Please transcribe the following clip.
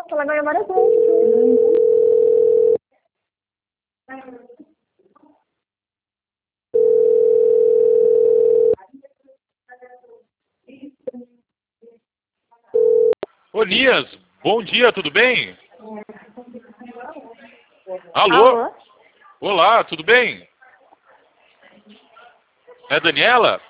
ela vai embora junto. Ô, Nias, bom dia, tudo bem? Alô? Alô? Olá, tudo bem? É a Daniela?